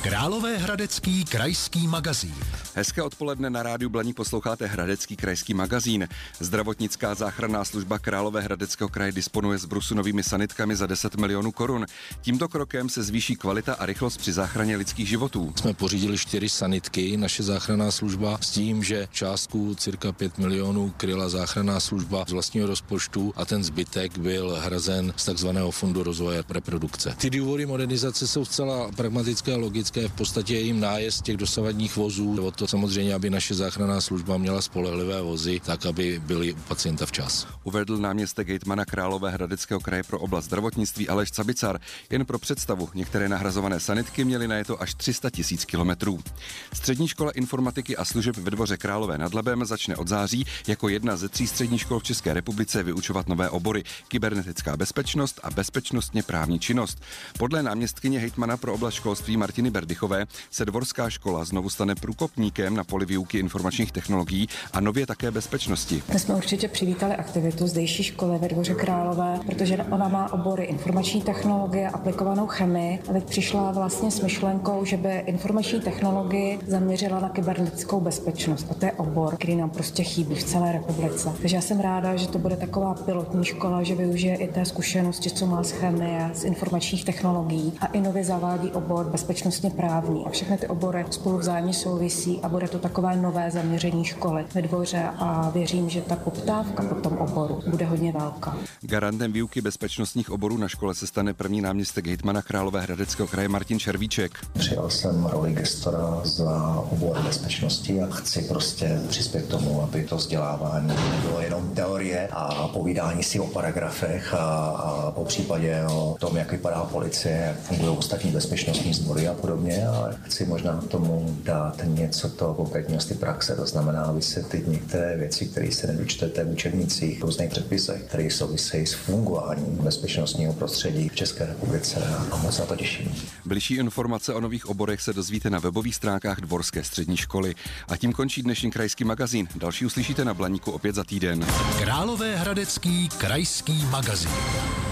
Královéhradecký krajský magazín. Hezké odpoledne, na rádiu Blaník posloucháte Hradecký krajský magazín. Zdravotnická záchranná služba Královéhradeckého kraje disponuje s brusunovými sanitkami za 10 milionů korun. Tímto krokem se zvýší kvalita a rychlost při záchraně lidských životů. Jsme pořídili 4 sanitky, naše záchranná služba, s tím, že částku cirka 5 milionů kryla záchranná služba z vlastního rozpočtu a ten zbytek byl hrazen z takzvaného fondu rozvoje reprodukce. Ty důvody modernizace jsou zcela pragmatické a logické. V podstatě je jim nájezd těch dosavadních vozů. O to samozřejmě, aby naše záchranná služba měla spolehlivé vozy, tak aby byly u pacienta včas. Uvedl náměstek hejtmana Královéhradeckého kraje pro oblast zdravotnictví Aleš Cabicar. Jen pro představu, některé nahrazované sanitky měly najeto až 300 000 kilometrů. Střední škola informatiky a služeb ve Dvoře Králové nad Labem začne od září jako jedna ze 3 středních škol v České republice vyučovat nové obory: kybernetická bezpečnost a bezpečnostně právní činnost. Podle náměstkyně hejtmana pro oblast školství Martiny Berdychové se Dvorská škola znovu stane průkopníkem na poli výuky informačních technologií a nově také bezpečnosti. My jsme určitě přivítali aktivitu zdejší školy ve Dvoře Králové, protože ona má obory informační technologie, aplikovanou chemii, a teď přišla vlastně s myšlenkou, že by informační technologii zaměřila na kybernetickou bezpečnost. A to je obor, který nám prostě chybí v celé republice. Takže já jsem ráda, že to bude taková pilotní škola, že využije i té zkušenosti, co má z chemie, z informačních technologií, a i nově zavádí obor bezpečnostně právní. A všechny ty obory spolu vzájemně souvisí a bude to takové nové zaměření školy ve Dvoře a věřím, že ta poptávka po tom oboru bude hodně velká. Garantem výuky bezpečnostních oborů na škole se stane první náměstek hejtmana Královéhradeckého kraje Martin Červíček. Přijal jsem roli gestora za obor bezpečnosti a chci prostě přispět k tomu, aby to vzdělávání nebylo jenom teorie a povídání si o paragrafech a po případě o tom, jak vypadá policie, jak fungují ostatní bezpečnostní sbory a podobně, ale chci možná k tomu dát něco toho konkrétního z ty praxe, to znamená vysvětlit některé věci, které se nedočtete v učebnicích, v různých předpisech, které souvisejí s fungováním bezpečnostního prostředí v České republice, a moc na to těším. Bližší informace o nových oborech se dozvíte na webových stránkách Dvorské střední školy. A tím končí dnešní krajský magazín. Další uslyšíte na Blaníku opět za týden. Královéhradecký krajský magazín.